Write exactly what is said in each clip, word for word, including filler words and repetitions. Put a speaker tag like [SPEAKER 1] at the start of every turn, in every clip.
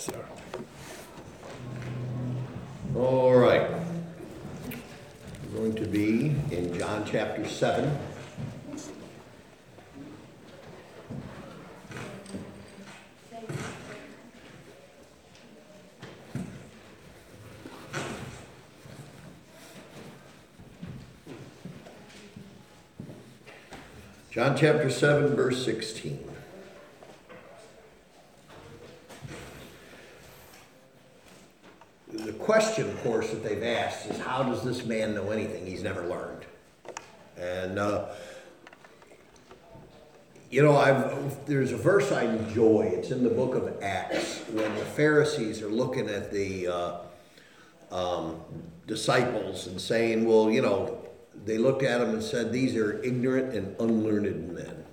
[SPEAKER 1] sir.
[SPEAKER 2] All right. We're going to be in John chapter seven. John chapter seven, verse sixteen. The question, of course, that they've asked is, how does this man know anything he's never learned? And, uh, you know, I've, there's a verse I enjoy. It's in the book of Acts, when the Pharisees are looking at the uh, um, disciples and saying, well, you know, they looked at them and said, these are ignorant and unlearned men.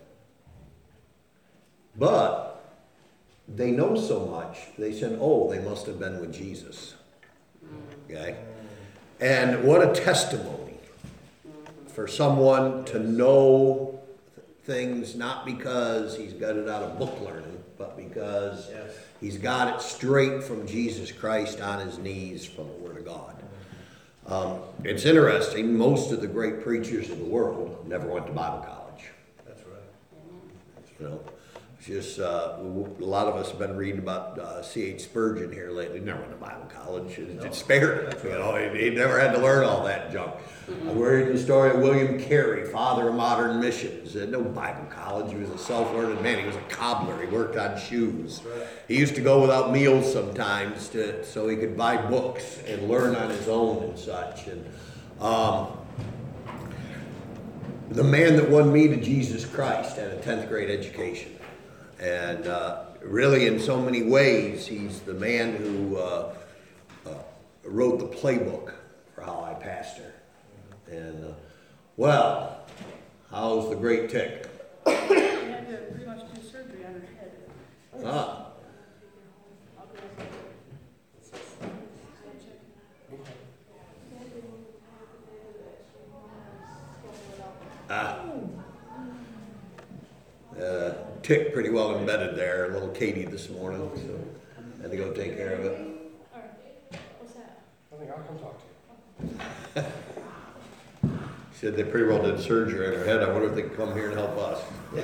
[SPEAKER 2] But they know so much, they said, oh, they must have been with Jesus. Okay? And what a testimony for someone to know things, not because he's got it out of book learning, but because yes. he's got it straight from Jesus Christ on his knees from the Word of God. Um, it's interesting, most of the great preachers of the world never went to Bible college.
[SPEAKER 1] That's right.
[SPEAKER 2] You know, it's just, uh, a lot of us have been reading about uh, C H Spurgeon here lately. Never went to Bible college. It, no. it spared it. You know, he, he never had to learn all that junk. Mm-hmm. I'm reading the story of William Carey, father of modern missions. He had no Bible college. He was a self-learned man. He was a cobbler. He worked on shoes. Right. He used to go without meals sometimes to, so he could buy books and learn on his own and such. And um, the man that won me to Jesus Christ had a tenth grade education. And uh, really, in so many ways, he's the man who uh, uh, wrote the playbook for how I pastor. And, uh, well, how's the great tick?
[SPEAKER 3] She had to pretty much do surgery on her head.
[SPEAKER 2] Ah. Ah. Uh, tick pretty well embedded there. Little Katie this morning, so had to go take care of it.
[SPEAKER 3] What's that?
[SPEAKER 1] I think I'll come talk to you.
[SPEAKER 2] She said they pretty well did surgery on her head. I wonder if they could come here and help us.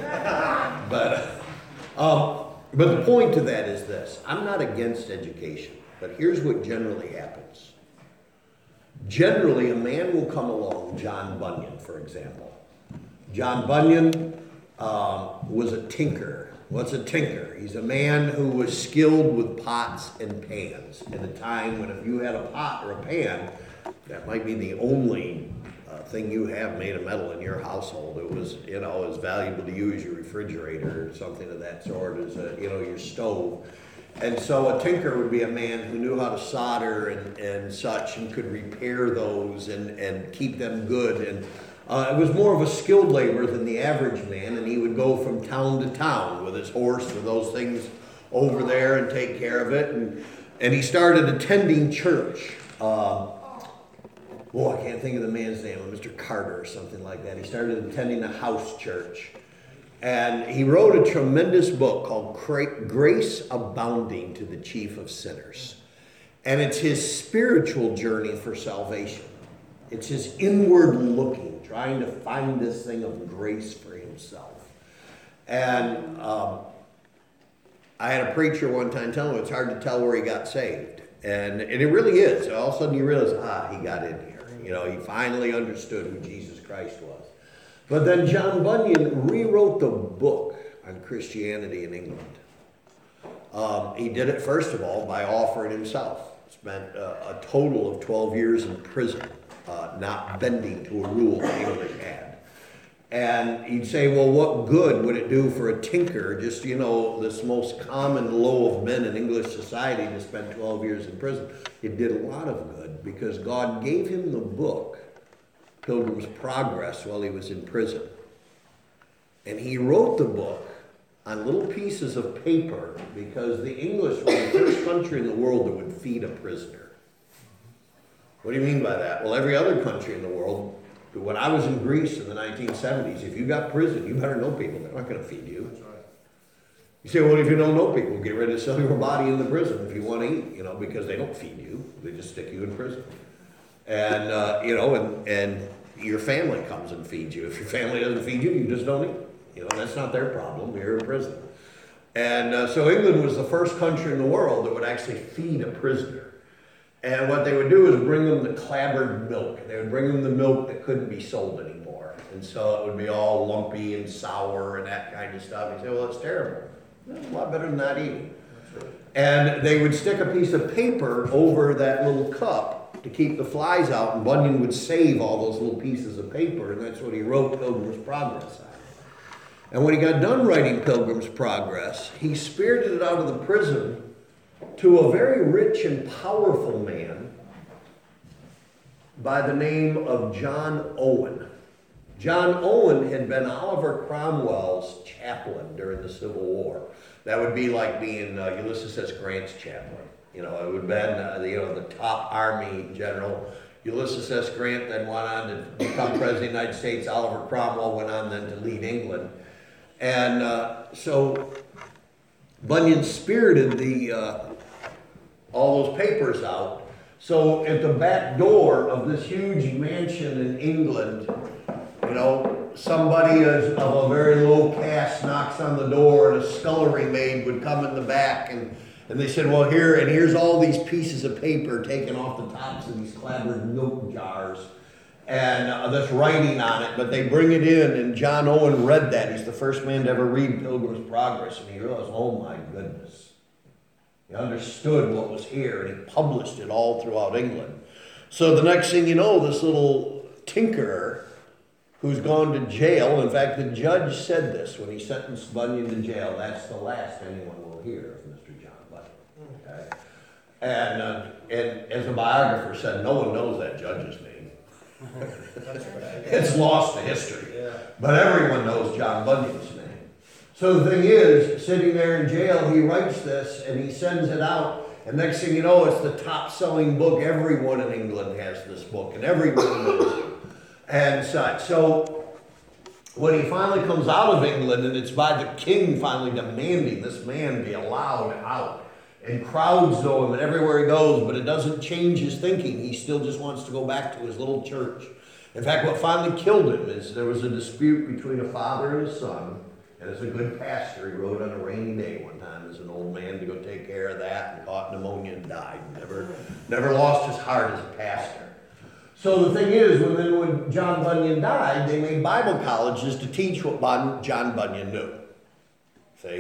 [SPEAKER 2] but, um, but the point to that is this. I'm not against education, but here's what generally happens. Generally, a man will come along, John Bunyan, for example. John Bunyan um, was a tinker. What's a tinker? He's a man who was skilled with pots and pans in a time when if you had a pot or a pan, that might be the only uh, thing you have made of metal in your household. It was, you know, as valuable to you as your refrigerator or something of that sort, as a, you know, your stove. And so a tinker would be a man who knew how to solder and, and such and could repair those and, and keep them good. And uh, it was more of a skilled labor than the average man, and he would go from town to town with his horse with those things over there and take care of it. And, and he started attending church. Uh, oh, I can't think of the man's name, Mister Carter or something like that. He started attending a house church. And he wrote a tremendous book called Grace Abounding to the Chief of Sinners. And it's his spiritual journey for salvation. It's his inward looking, trying to find this thing of grace for himself. And um, I had a preacher one time tell him it's hard to tell where he got saved. And, and it really is. All of a sudden you realize, ah, he got in here. You know, he finally understood who Jesus Christ was. But then John Bunyan rewrote the book on Christianity in England. Um, he did it, first of all, by offering himself. Spent uh, a total of twelve years in prison, uh, not bending to a rule the English had. And he'd say, well, what good would it do for a tinker, just, you know, this most common low of men in English society, to spend twelve years in prison? It did a lot of good because God gave him the book, Pilgrim's Progress, while he was in prison. And he wrote the book on little pieces of paper because the English were the first country in the world that would feed a prisoner. What do you mean by that? Well, every other country in the world, when I was in Greece in the nineteen seventies, if you got prison, you better know people. They're not going to feed you.
[SPEAKER 1] That's right.
[SPEAKER 2] You say, well, if you don't know people, get ready to sell your body in the prison if you want to eat, you know, because they don't feed you. They just stick you in prison. And, uh, you know, and, and your family comes and feeds you. If your family doesn't feed you, you just don't eat. You know, that's not their problem. You're in prison. And uh, so England was the first country in the world that would actually feed a prisoner. And what they would do is bring them the clabbered milk. They would bring them the milk that couldn't be sold anymore. And so it would be all lumpy and sour and that kind of stuff. You say, well, that's terrible. That's a lot better than not eating. And they would stick a piece of paper over that little cup to keep the flies out, and Bunyan would save all those little pieces of paper, and that's what he wrote Pilgrim's Progress on. And when he got done writing Pilgrim's Progress, he spirited it out of the prison to a very rich and powerful man by the name of John Owen. John Owen had been Oliver Cromwell's chaplain during the Civil War. That would be like being uh, Ulysses S. Grant's chaplain. You know, it would have been uh, the, you know, the top army general. Ulysses S. Grant then went on to become president of the United States. Oliver Cromwell went on then to lead England. And uh, so Bunyan spirited the uh, all those papers out. So at the back door of this huge mansion in England, you know, somebody is of a very low caste knocks on the door, and a scullery maid would come in the back, and, and they said, well, here, and here's all these pieces of paper taken off the tops of these clabbered milk jars, and uh, that's writing on it, but they bring it in, and John Owen read that. He's the first man to ever read Pilgrim's Progress, and he realized, oh my goodness. He understood what was here, and he published it all throughout England. So the next thing you know, this little tinkerer who's gone to jail. In fact, the judge said this when he sentenced Bunyan to jail. That's the last anyone will hear of Mister John Bunyan. Okay? And, uh, and as a biographer said, no one knows that judge's name. It's lost to history. Yeah. But everyone knows John Bunyan's name. So the thing is, sitting there in jail, he writes this and he sends it out. And next thing you know, it's the top-selling book. Everyone in England has this book, and everyone knows it. And such. So when he finally comes out of England, and it's by the king finally demanding this man be allowed out, and crowds know him and everywhere he goes, but it doesn't change his thinking. He still just wants to go back to his little church. In fact, what finally killed him is there was a dispute between a father and a son, and as a good pastor, he rode on a rainy day one time as an old man to go take care of that, and caught pneumonia and died. Never, never lost his heart as a pastor. So the thing is, when, then when John Bunyan died, they made Bible colleges to teach what Bun- John Bunyan knew. See?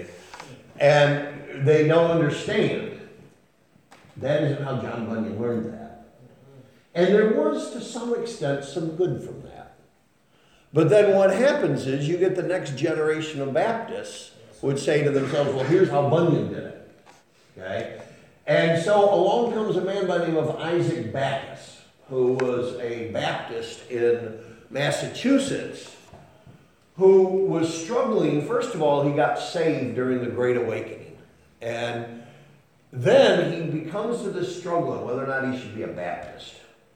[SPEAKER 2] And they don't understand. That isn't how John Bunyan learned that. And there was, to some extent, some good from that. But then what happens is you get the next generation of Baptists would say to themselves, well, here's how Bunyan did it. Okay? And so along comes a man by the name of Isaac Backus, who was a Baptist in Massachusetts, who was struggling. First of all, he got saved during the Great Awakening. And then he becomes to this struggle on whether or not he should be a Baptist.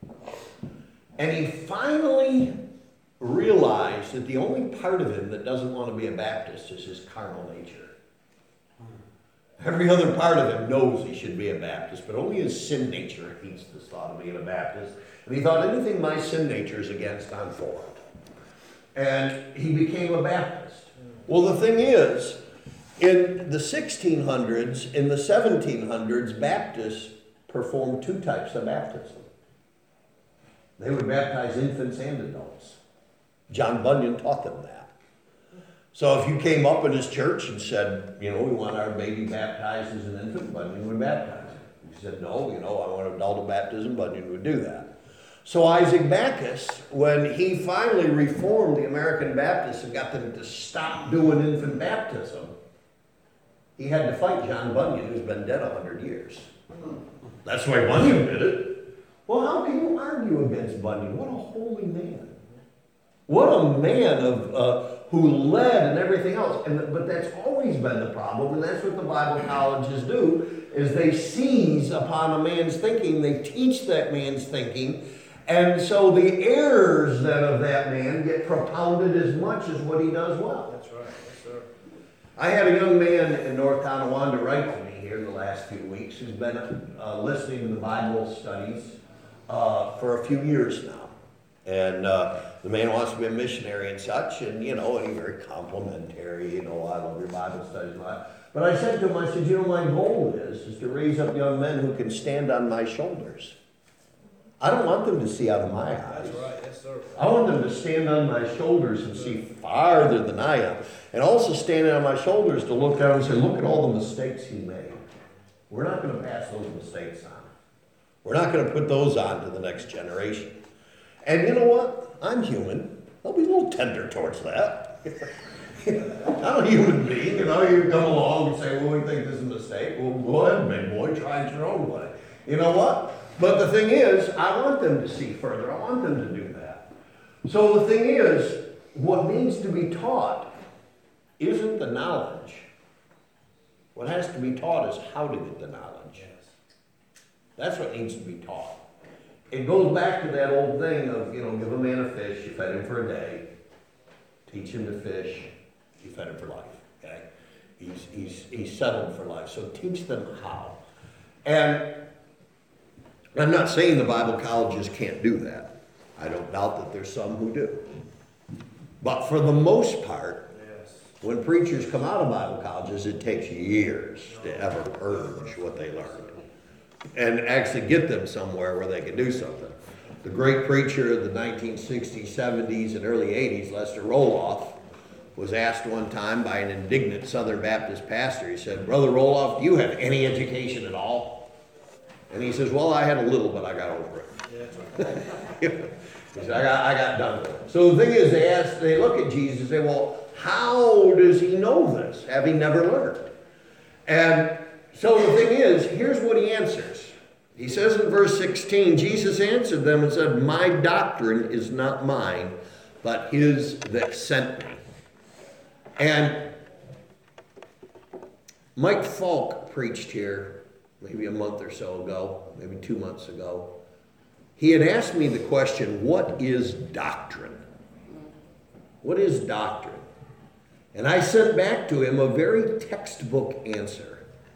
[SPEAKER 2] And he finally realized that the only part of him that doesn't want to be a Baptist is his carnal nature. Every other part of him knows he should be a Baptist, but only his sin nature hates this thought of being a Baptist. And he thought, anything my sin nature is against, I'm for it. And he became a Baptist. Well, the thing is, in the sixteen hundreds, in the seventeen hundreds, Baptists performed two types of baptism. They would baptize infants and adults. John Bunyan taught them that. So if you came up in his church and said, you know, we want our baby baptized as an infant, Bunyan would baptize him. If you said, no, you know, I want adult baptism, Bunyan would do that. So Isaac Backus, when he finally reformed the American Baptists and got them to stop doing infant baptism, he had to fight John Bunyan, who's been dead a hundred years. That's why Bunyan did it. Well, how can you argue against Bunyan? What a holy man. What a man of uh, who led and everything else. And, but that's always been the problem, and that's what the Bible colleges do, is they seize upon a man's thinking, they teach that man's thinking, and so the errors then of that man get propounded as much as what he does well.
[SPEAKER 1] That's right. Yes, sir.
[SPEAKER 2] I had a young man in North Tonawanda write to me here in the last few weeks who's been uh, listening to the Bible studies uh, for a few years now. And uh, the man wants to be a missionary and such, and you know, and he's very complimentary, you know, I love your Bible studies and all that. But I said to him, I said, you know, my goal is, is to raise up young men who can stand on my shoulders. I don't want them to see out of my eyes.
[SPEAKER 1] That's right, yes, sir.
[SPEAKER 2] I want them to stand on my shoulders and see farther than I am. And also standing on my shoulders to look down and say, look at all the mistakes he made. We're not going to pass those mistakes on. We're not going to put those on to the next generation. And you know what? I'm human. I'll be a little tender towards that. I'm a human being, you know, you come along and say, well, we think this is a mistake. Well, go ahead, big boy, try it your own way. You know what? But the thing is, I want them to see further. I want them to do that. So the thing is, what needs to be taught isn't the knowledge. What has to be taught is how to get the knowledge. That's what needs to be taught. It goes back to that old thing of, you know, give a man a fish, you fed him for a day. Teach him to fish, you fed him for life. Okay? He's, he's, he's settled for life. So teach them how. And I'm not saying the Bible colleges can't do that. I don't doubt that there's some who do. But for the most part,
[SPEAKER 1] Yes.
[SPEAKER 2] when preachers come out of Bible colleges, it takes years to ever purge what they learned and actually get them somewhere where they can do something. The great preacher of the nineteen sixties, seventies, and early eighties, Lester Roloff, was asked one time by an indignant Southern Baptist pastor, he said, Brother Roloff, do you have any education at all? And he says, well, I had a little, but I got over it.
[SPEAKER 1] Yeah, that's right.
[SPEAKER 2] He said, I got, I got done with it. So the thing is, they ask, they look at Jesus and say, well, how does he know this, having never learned? And so the thing is, here's what he answers. He says in verse sixteen, Jesus answered them and said, my doctrine is not mine, but his that sent me. And Mike Falk preached here maybe a month or so ago, maybe two months ago. He had asked me the question, what is doctrine? What is doctrine? And I sent back to him a very textbook answer.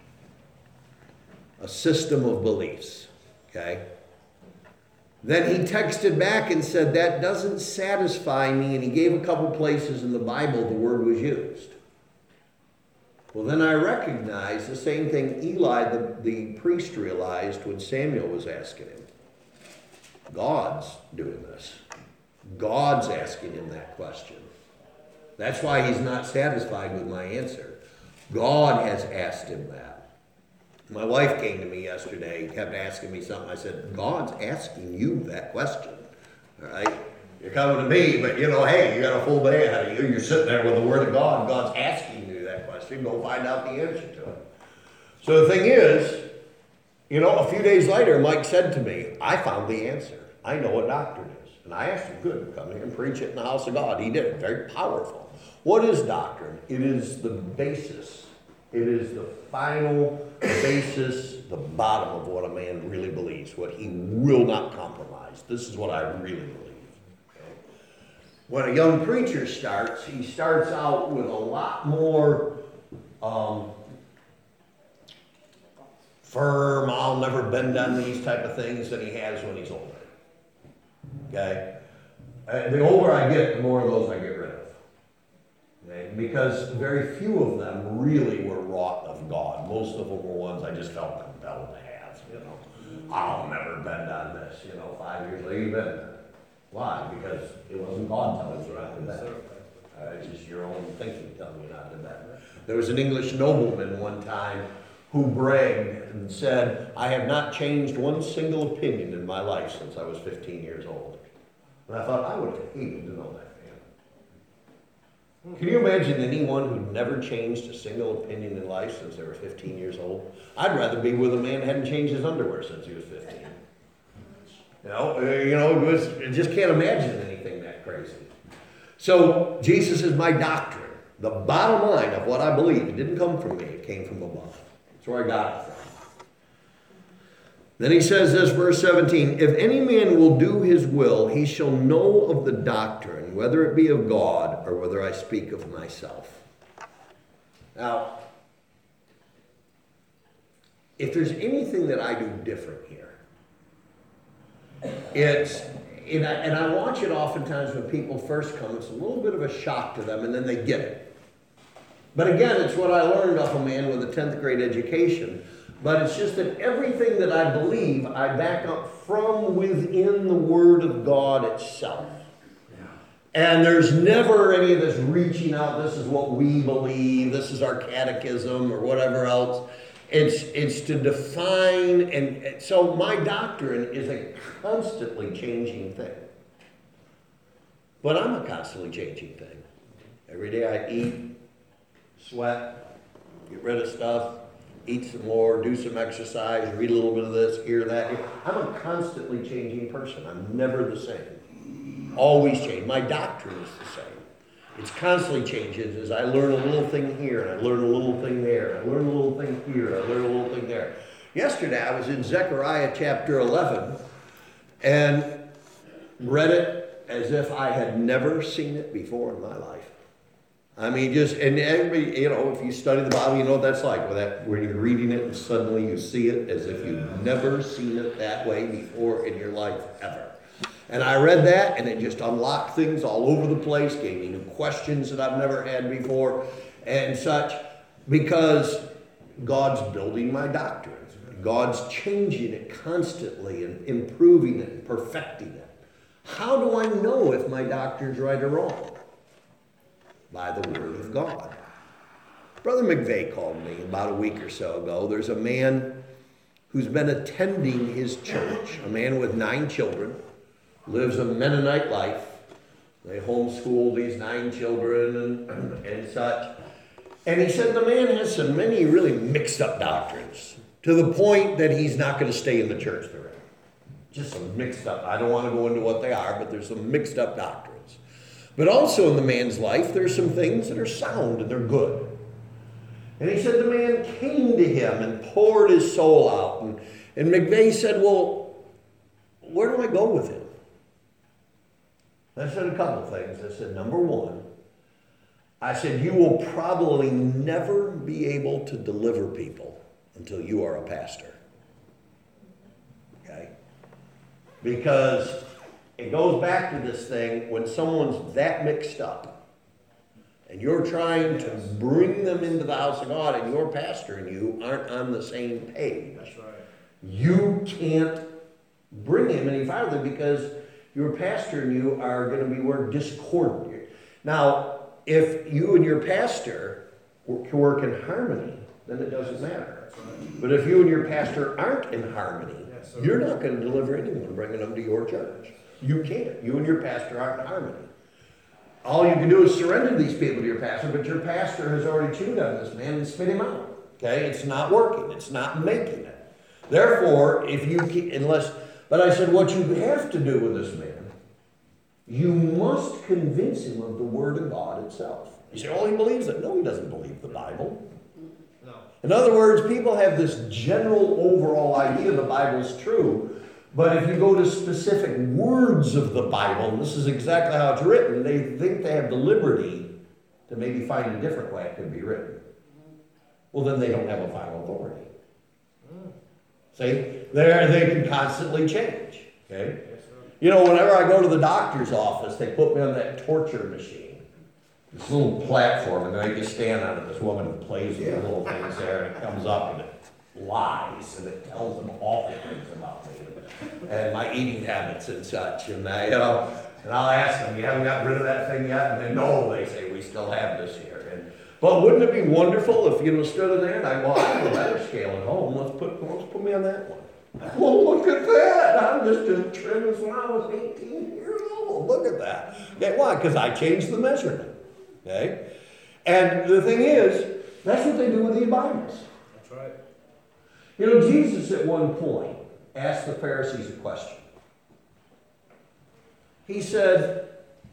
[SPEAKER 2] A system of beliefs, okay? Then he texted back and said, that doesn't satisfy me, and he gave a couple places in the Bible the word was used. Well, then I recognized the same thing Eli, the, the priest, realized when Samuel was asking him. God's doing this. God's asking him that question. That's why he's not satisfied with my answer. God has asked him that. My wife came to me yesterday, kept asking me something. I said, God's asking you that question. All right? You're coming to me, but you know, hey, you got a full day ahead of you. You're sitting there with the Word of God. God's asking you that question. Go find out the answer to it. So the thing is, you know, a few days later, Mike said to me, I found the answer. I know what doctrine is. And I asked him, good, come here and preach it in the house of God. He did it. Very powerful. What is doctrine? It is the basis. It is the final basis, the bottom of what a man really believes, what he will not compromise. This is what I really believe. Okay? When a young preacher starts, he starts out with a lot more um, firm, I'll never bend on these type of things than he has when he's older. Okay? Uh, the older I get, the more of those I get rid of. Okay? Because very few of them really were wrought of God. Most of them were ones I just felt compelled to have, you know. I'll never bend on this, you know, five years later, you bend. Why? Because it wasn't God telling you not to bend. Uh, it's just your own thinking telling you not to bend. There was an English nobleman one time who bragged and said, I have not changed one single opinion in my life since I was fifteen years old. And I thought, I would have hated to know that man. Can you imagine anyone who never changed a single opinion in life since they were fifteen years old? I'd rather be with a man who hadn't changed his underwear since he was fifteen. You know, you know, it was, I just can't imagine anything that crazy. So, Jesus is my doctrine. The bottom line of what I believe, it didn't come from me, it came from above. That's where I got it from. Then he says this, verse seventeen, if any man will do his will, he shall know of the doctrine, whether it be of God or whether I speak of myself. Now, if there's anything that I do different here, it's, and I, and I watch it oftentimes when people first come, it's a little bit of a shock to them, and then they get it. But again, it's what I learned off a man with a tenth grade education. But it's just that everything that I believe, I back up from within the Word of God itself. And there's never any of this reaching out, this is what we believe, this is our catechism or whatever else. It's, it's to define, and so my doctrine is a constantly changing thing. But I'm a constantly changing thing. Every day I eat, sweat, get rid of stuff, eat some more, do some exercise, read a little bit of this, hear that. I'm a constantly changing person. I'm never the same. Always change. My doctrine is the same. It's constantly changes as I learn a little thing here, and I learn a little thing there, I learn a little thing here, I learn a little thing there. Yesterday I was in Zechariah chapter eleven and read it as if I had never seen it before in my life. I mean, just, and everybody, you know, if you study the Bible, you know what that's like, where, that, where you're reading it and suddenly you see it as if you've never seen it that way before in your life, ever. And I read that, and it just unlocked things all over the place, gave me new questions that I've never had before, and such, because God's building my doctrine. God's changing it constantly and improving it and perfecting it. How do I know if my doctrine's right or wrong? By the Word of God. Brother McVeigh called me about a week or so ago. There's a man who's been attending his church, a man with nine children, lives a Mennonite life. They homeschool these nine children and, and such. And he said the man has so many really mixed up doctrines to the point that he's not going to stay in the church they're in. Just some mixed up. I don't want to go into what they are, but there's some mixed up doctrines. But also in the man's life, there's some things that are sound and they're good. And he said the man came to him and poured his soul out. And, and McVeigh said, well, where do I go with him? I said a couple things. I said, number one, I said, you will probably never be able to deliver people until you are a pastor. Okay? Because it goes back to this thing, when someone's that mixed up, and you're trying to bring them into the house of God, and your pastor and you aren't on the same page. That's right. You can't bring him any farther because your pastor and you are going to be more discordant. Now, if you and your pastor can work in harmony, then it doesn't matter. Right. But if you and your pastor aren't in harmony, yeah, so you're not going to deliver anyone bringing them to your church. You can't. You and your pastor aren't in harmony. All you can do is surrender these people to your pastor, but your pastor has already chewed on this man and spit him out. Okay? It's not working. It's not making it. Therefore, if you keep, unless... But I said, what you have to do with this man, you must convince him of the Word of God itself. You say, oh, he believes it. No, he doesn't believe the Bible. No. In other words, people have this general overall idea the Bible's true, but if you go to specific words of the Bible, and this is exactly how it's written, they think they have the liberty to maybe find a different way it could be written. Well, then they don't have a final authority. See, there they can constantly change. Okay, you know, whenever I go to the doctor's office, they put me on that torture machine, this little platform, and then I just stand on it. This woman plays with the little things there, and it comes up and it lies, and it tells them awful things about me and my eating habits and such. And I, you know, and I'll ask them, "You haven't got rid of that thing yet?" And they no, they say, "We still have this here." And but wouldn't it be wonderful if you know stood in there and I, well, I have a better scale at home. Let's put let's put me on that one. Well, look at that. I'm just as trim as when I was eighteen years old. Look at that. Okay, why? Because I changed the measurement. Okay? And the thing is, that's what they do with these Bibles.
[SPEAKER 1] That's right.
[SPEAKER 2] You know, Jesus at one point asked the Pharisees a question. He said,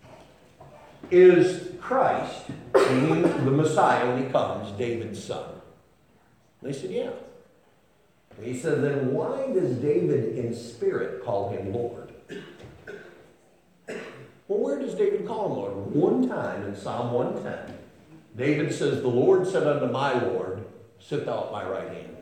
[SPEAKER 2] is Christ, meaning the Messiah when he comes, David's son? They said, yeah. He said, then why does David in spirit call him Lord? Well, where does David call him Lord? One time in Psalm one ten, David says, the Lord said unto my Lord, sit thou at my right hand.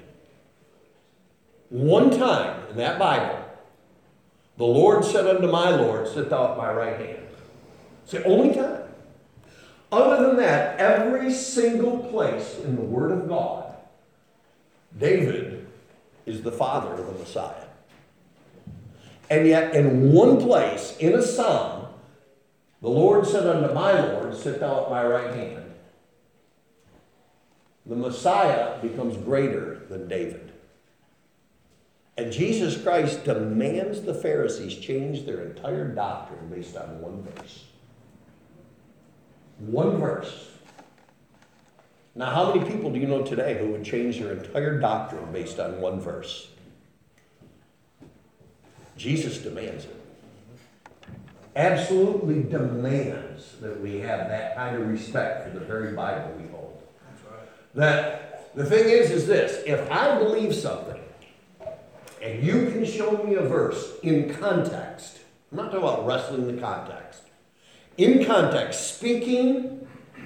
[SPEAKER 2] One time in that Bible, the Lord said unto my Lord, sit thou at my right hand. It's the only time. Other than that, every single place in the Word of God, David is the father of the Messiah. And yet, in one place, in a psalm, the Lord said unto my Lord, sit thou at my right hand. The Messiah becomes greater than David. And Jesus Christ demands the Pharisees change their entire doctrine based on one verse. One verse. Now, how many people do you know today who would change their entire doctrine based on one verse? Jesus demands it. Absolutely demands that we have that kind of respect for the very Bible we hold.
[SPEAKER 1] That's right.
[SPEAKER 2] That the thing is, is this: if I believe something, and you can show me a verse in context, I'm not talking about wrestling the context, in context, speaking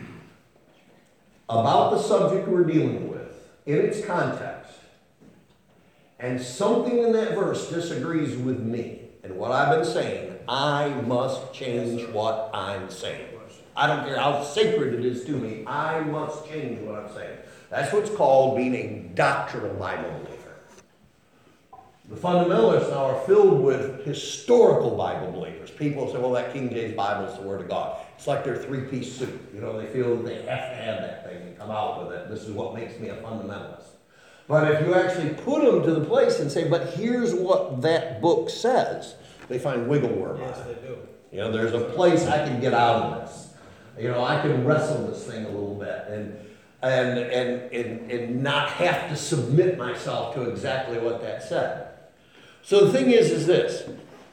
[SPEAKER 2] about the subject we're dealing with, in its context, and something in that verse disagrees with me and what I've been saying, I must change what I'm saying. I don't care how sacred it is to me, I must change what I'm saying. That's what's called being a doctrinal Bible believer. The fundamentalists now are filled with historical Bible believers. People say, well, that King James Bible is the Word of God. It's like their three-piece suit. You know, they feel that they have to have that thing and come out with it. This is what makes me a fundamentalist. But if you actually put them to the place and say, but here's what that book says, they find wiggle worm on
[SPEAKER 1] Yes,
[SPEAKER 2] it.
[SPEAKER 1] they do.
[SPEAKER 2] You know, there's a place I can get out of this. You know, I can wrestle this thing a little bit and and and and, and not have to submit myself to exactly what that said. So the thing is, is this.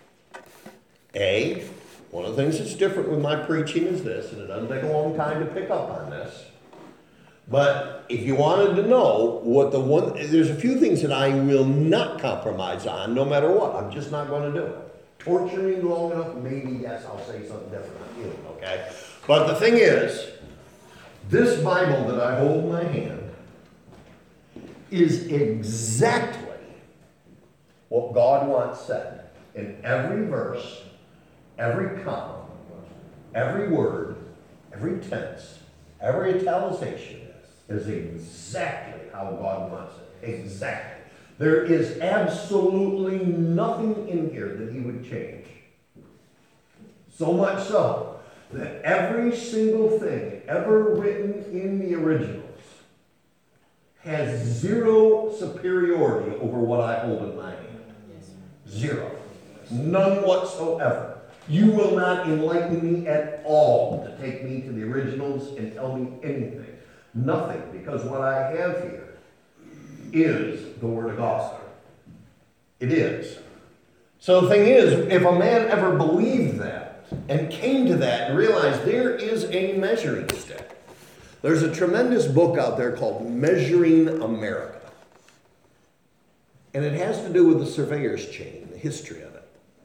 [SPEAKER 2] A, one of the things that's different with my preaching is this, and it doesn't take a long time to pick up on this. But if you wanted to know what the one, there's a few things that I will not compromise on, no matter what. I'm just not going to do it. Torture me long enough, maybe, yes, I'll say something different on you, okay? But the thing is, this Bible that I hold in my hand is exactly what God wants said in every verse, every comma, every word, every tense, every italicization is exactly how God wants it. Exactly. There is absolutely nothing in here that he would change. So much so that every single thing ever written in the originals has zero superiority over what I hold in my hand. Zero. None whatsoever. You will not enlighten me at all to take me to the originals and tell me anything. Nothing, because what I have here is the Word of God. It is. So the thing is, if a man ever believed that and came to that and realized there is a measuring stick, there's a tremendous book out there called Measuring America. And it has to do with the surveyor's chain, the history of it.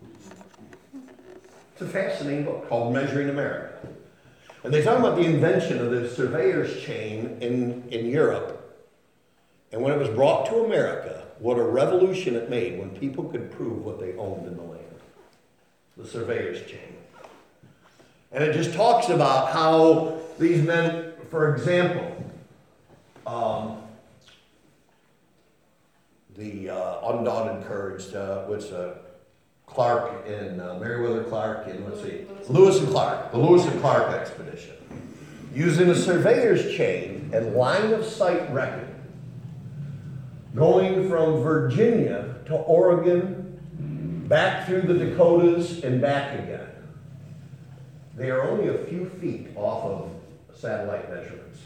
[SPEAKER 2] It's a fascinating book called Measuring America. And they talk about the invention of the surveyor's chain in, in Europe. And when it was brought to America, what a revolution it made when people could prove what they owned in the land. The surveyor's chain. And it just talks about how these men, for example, um, the uh, Undaunted Courage, uh, which uh, Clark and uh, Meriwether Clark and let's see, Lewis and Clark, the Lewis and Clark expedition, using a surveyor's chain and line of sight record, going from Virginia to Oregon, back through the Dakotas and back again. They are only a few feet off of satellite measurements.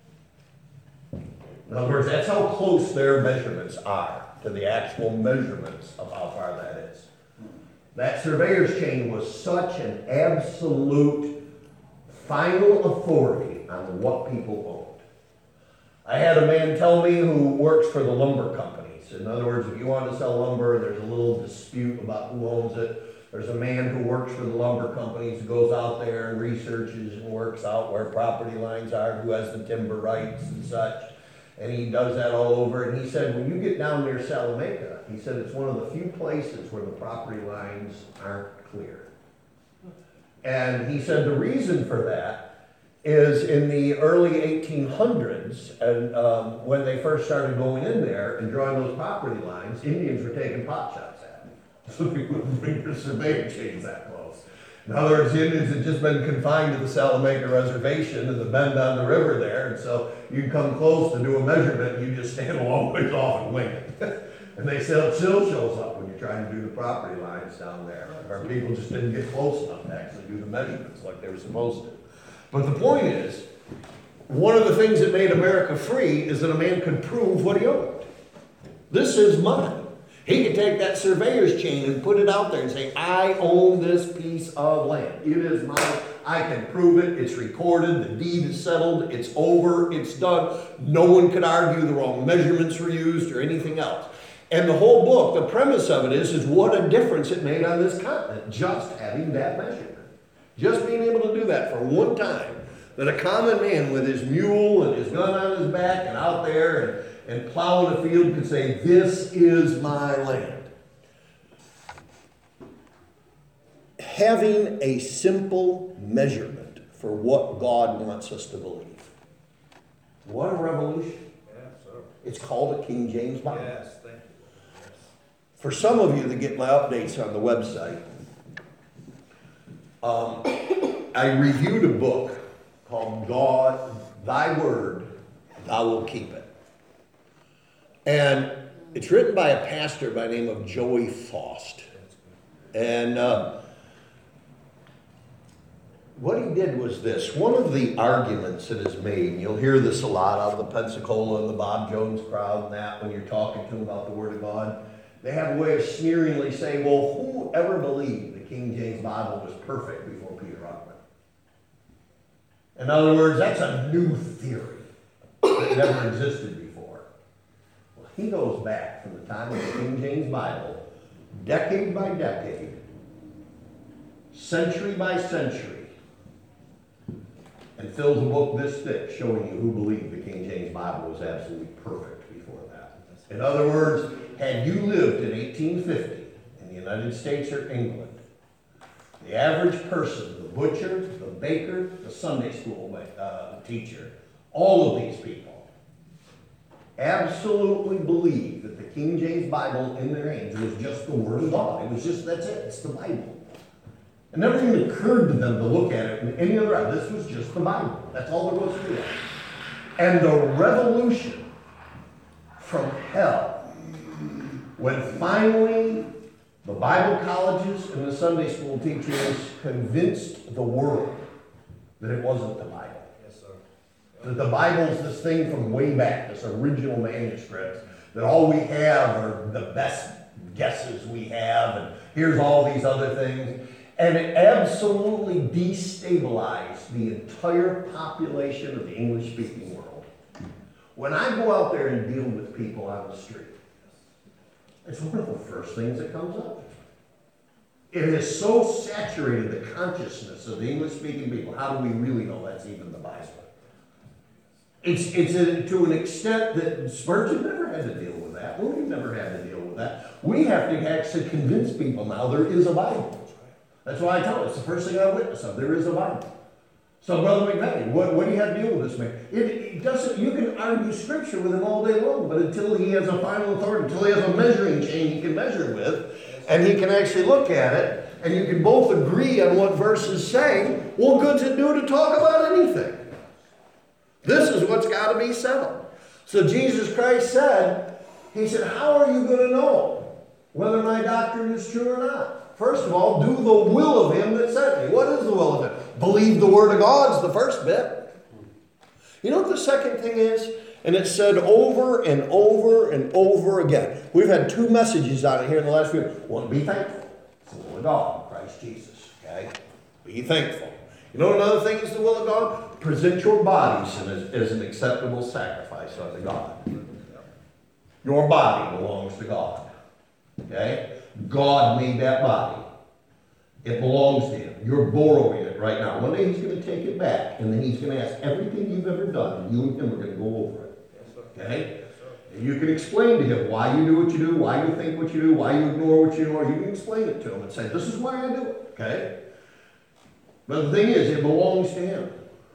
[SPEAKER 2] In other words, that's how close their measurements are to the actual measurements of how far that is. That surveyor's chain was such an absolute final authority on what people owned. I had a man tell me who works for the lumber companies. In other words, if you want to sell lumber and there's a little dispute about who owns it, There's a man who works for the lumber companies, who goes out there and researches and works out where property lines are, who has the timber rights and such. And he does that all over. And he said, when you get down near Salamanca, he said it's one of the few places where the property lines aren't clear. And he said the reason for that is in the early eighteen hundreds, and um, when they first started going in there and drawing those property lines, Indians were taking pot shots at them. So they wouldn't bring their surveying chains that close. In other words, the Indians had just been confined to the Salamanca Reservation and the bend on the river there, and so you come close to do a measurement, and you just stand a long ways off and wing it. And they said it still shows up when you're trying to do the property lines down there. Our people just didn't get close enough to actually do the measurements like they were supposed to. But the point is, one of the things that made America free is that a man could prove what he owned. This is mine. He could take that surveyor's chain and put it out there and say, I own this piece of land. It is mine. I can prove it. It's recorded. The deed is settled. It's over. It's done. No one could argue the wrong measurements were used or anything else. And the whole book, the premise of it is, is what a difference it made on this continent, just having that measurement. Just being able to do that for one time, that a common man with his mule and his gun on his back and out there and, and plowing a field could say, this is my land. Having a simple measurement for what God wants us to believe. What a revolution.
[SPEAKER 1] Yeah, sir.
[SPEAKER 2] It's called a King James Bible.
[SPEAKER 1] Yes, thank you. Yes.
[SPEAKER 2] For some of you that get my updates on the website, um, I reviewed a book called God, Thy Word, Thou Will Keep It. And it's written by a pastor by the name of Joey Faust. And uh, what he did was this. One of the arguments that is made, and you'll hear this a lot out of the Pensacola and the Bob Jones crowd and that when you're talking to them about the Word of God, they have a way of sneeringly saying, well, who ever believed the King James Bible was perfect before Peter Ruckman? In other words, that's a new theory that never existed before. Well, he goes back from the time of the King James Bible, decade by decade, century by century, and fills a book this thick showing you who believed the King James Bible was absolutely perfect before that. In other words, had you lived in eighteen fifty in the United States or England, the average person, the butcher, the baker, the Sunday school uh, teacher, all of these people absolutely believed that the King James Bible in their hands was just the Word of God. It was just, that's it, it's the Bible. It never even occurred to them to look at it in any other way. This was just the Bible. That's all there was to it. And the revolution from hell, when finally the Bible colleges and the Sunday school teachers convinced the world that it wasn't the Bible.
[SPEAKER 1] Yes, sir.
[SPEAKER 2] That the Bible's this thing from way back, this original manuscript, that all we have are the best guesses we have, and here's all these other things. And it absolutely destabilized the entire population of the English-speaking world. When I go out there and deal with people on the street, it's one of the first things that comes up. It has so saturated the consciousness of the English-speaking people. How do we really know that's even the Bible? It's, it's a, to an extent that Spurgeon never had to deal with that. We've never had to deal with that. We have to actually convince people now there is a Bible. That's why I tell them, it's the first thing I witness of. There is a Bible. So, Brother McVeigh, what, what do you have to deal with this man? It, it doesn't, you can argue Scripture with him all day long, but until he has a final authority, until he has a measuring chain he can measure with, and he can actually look at it, and you can both agree on what verses say, what good's it do to talk about anything? This is what's got to be settled. So Jesus Christ said, he said, how are you going to know whether my doctrine is true or not? First of all, do the will of him that sent me. What is the will of him? Believe the word of God's the first bit. You know what the second thing is? And it's said over and over and over again. We've had two messages on it here in the last few. One, be thankful. It's the will of God, Christ Jesus. Okay? Be thankful. You know another thing is the will of God? Present your bodies as, as an acceptable sacrifice unto God. Your body belongs to God. Okay? God made that body. It belongs to him. You're borrowing it right now. One day he's going to take it back, and then he's going to ask everything you've ever done, and you and him are going to go over it. Okay? And you can explain to him why you do what you do, why you think what you do, why you ignore what you ignore. You can explain it to him and say, this is why I do it. Okay? But the thing is, it belongs to him.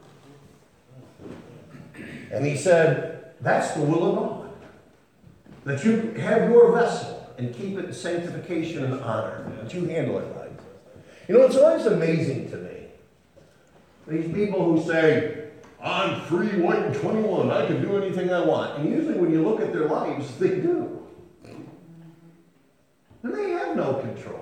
[SPEAKER 2] And he said, that's the will of God. That you have your vessel and keep it in sanctification and honor. That you handle it right. You know, it's always amazing to me. These people who say, I'm free, white, and twenty-one. I can do anything I want. And usually when you look at their lives, they do. And they have no control.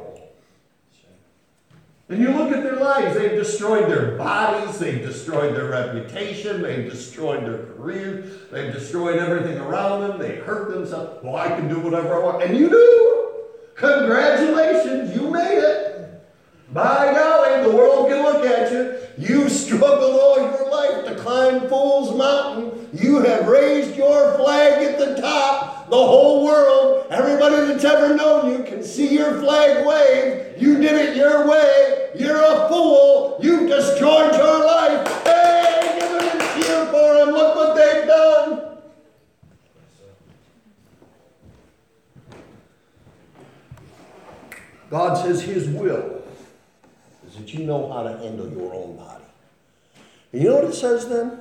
[SPEAKER 2] And you look at their lives, they've destroyed their bodies, they've destroyed their reputation, they've destroyed their careers, they've destroyed everything around them, they've hurt themselves. Well, I can do whatever I want. And you do. Congratulations, you made it. By golly, the world can look at you. You struggled all your life to climb Fool's Mountain. You have raised your flag at the top. The whole world, everybody that's ever known you can see your flag wave. You did it your way. You're a fool. You've destroyed your life. Hey, give them a cheer for them. Look what they've done. God says his will is that you know how to handle your own body. And you know what it says then?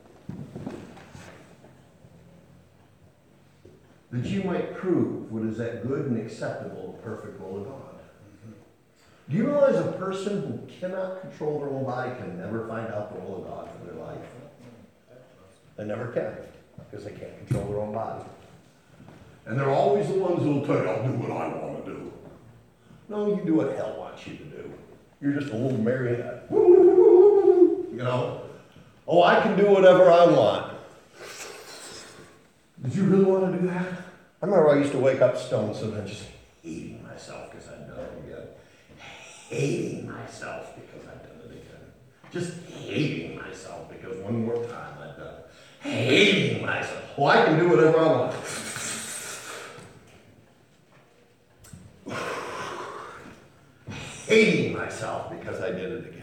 [SPEAKER 2] That you might prove what is that good and acceptable and perfect will of God. Do you realize a person who cannot control their own body can never find out the will of God for their life? They never can, because they can't control their own body. And they're always the ones who will tell you, I'll do what I want to do. No, you do what hell wants you to do. You're just a little marionette. You know? Oh, I can do whatever I want. Did you really want to do that? I remember I used to wake up stoned sometimes just hating myself because I'd done it again. Hating myself because I'd done it again. Just hating myself because one more time I'd done it. Hating myself. Oh, I can do whatever I want. Hating myself because I did it again.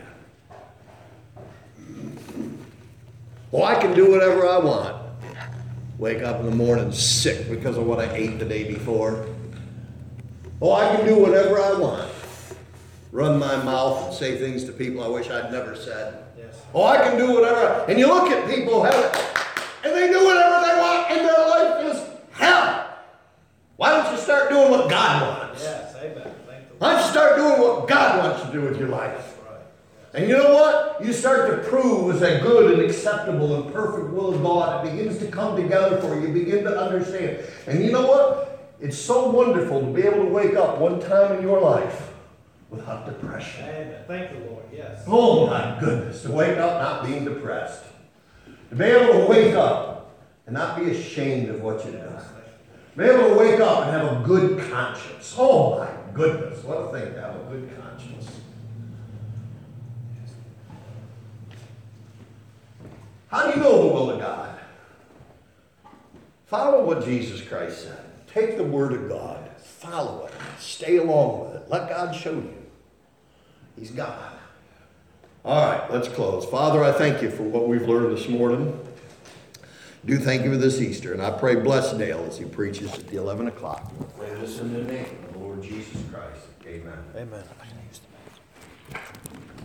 [SPEAKER 2] Well, I can do whatever I want. Wake up in the morning sick because of what I ate the day before. Oh, I can do whatever I want. Run my mouth and say things to people I wish I'd never said. Yes. Oh, I can do whatever I, and you look at people have it, and they do whatever they want, and their life is hell. Why don't you start doing what God wants?
[SPEAKER 1] Yes, amen.
[SPEAKER 2] Why don't you start doing what God wants to do with your life? And you know what? You start to prove is that good and acceptable and perfect will of God. It begins to come together for you. You begin to understand. And you know what? It's so wonderful to be able to wake up one time in your life without depression.
[SPEAKER 1] Amen. Thank you, Lord. Yes.
[SPEAKER 2] Oh my goodness. To wake up not being depressed. To be able to wake up and not be ashamed of what you've done. To be able to wake up and have a good conscience. Oh my goodness. What a thing to have a good conscience. How do you know the will of God? Follow what Jesus Christ said. Take the word of God. Follow it. Stay along with it. Let God show you. He's God. All right, let's close. Father, I thank you for what we've learned this morning. Do thank you for this Easter. And I pray bless Dale as he preaches at the eleven o'clock. I pray this in the name of the Lord Jesus Christ. Amen.
[SPEAKER 1] Amen.